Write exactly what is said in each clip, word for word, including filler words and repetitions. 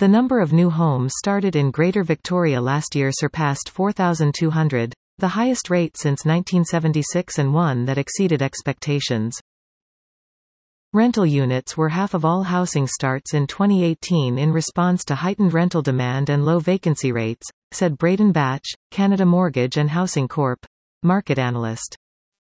The number of new homes started in Greater Victoria last year surpassed four thousand two hundred, the highest rate since nineteen seventy-six and one that exceeded expectations. Rental units were half of all housing starts in twenty eighteen in response to heightened rental demand and low vacancy rates, said Braden Batch, Canada Mortgage and Housing Corp market analyst.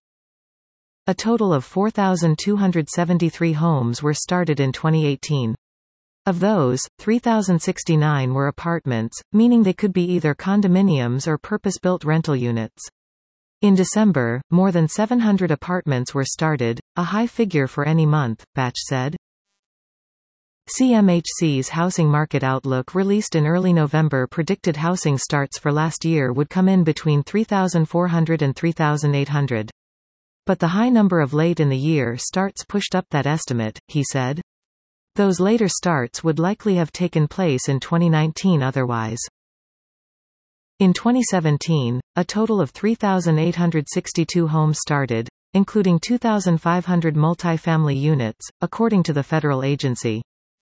A total of four thousand two hundred seventy-three homes were started in twenty eighteen. Of those, three thousand sixty-nine were apartments, meaning they could be either condominiums or purpose-built rental units. In December, more than seven hundred apartments were started, a high figure for any month, Batch said. C M H C's Housing Market Outlook released in early November predicted housing starts for last year would come in between three thousand four hundred and three thousand eight hundred. But the high number of late-in-the-year starts pushed up that estimate, he said. Those later starts would likely have taken place in twenty nineteen otherwise. In twenty seventeen, a total of three thousand eight hundred sixty-two homes started, including two thousand five hundred multi-family units, according to the federal agency.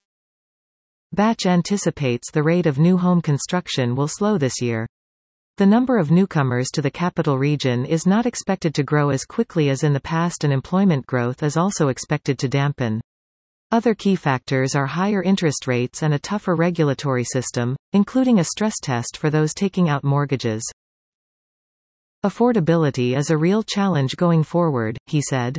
Batch anticipates the rate of new home construction will slow this year. The number of newcomers to the capital region is not expected to grow as quickly as in the past, and employment growth is also expected to dampen. Other key factors are higher interest rates and a tougher regulatory system, including a stress test for those taking out mortgages. Affordability is a real challenge going forward, he said.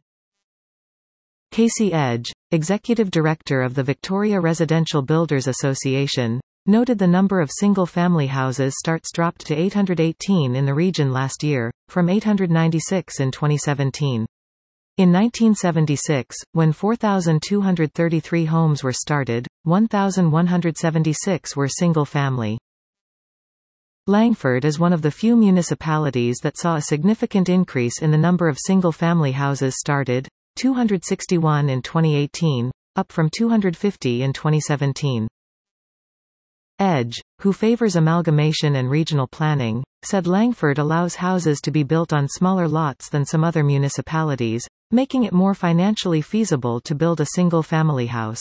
Casey Edge, executive director of the Victoria Residential Builders Association, noted the number of single-family houses starts dropped to eight hundred eighteen in the region last year, from eight hundred ninety-six in twenty seventeen. In nineteen seventy-six, when four thousand two hundred thirty-three homes were started, one thousand one hundred seventy-six were single-family. Langford is one of the few municipalities that saw a significant increase in the number of single-family houses started, two hundred sixty-one in twenty eighteen, up from two hundred fifty in twenty seventeen. Edge, who favors amalgamation and regional planning, said Langford allows houses to be built on smaller lots than some other municipalities, making it more financially feasible to build a single-family house.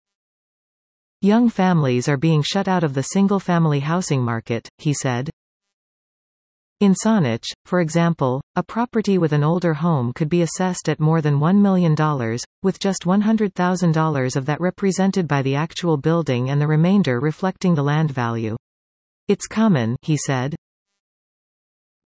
Young families are being shut out of the single-family housing market, he said. In Saanich, for example, a property with an older home could be assessed at more than one million dollars, with just one hundred thousand dollars of that represented by the actual building and the remainder reflecting the land value. It's common, he said,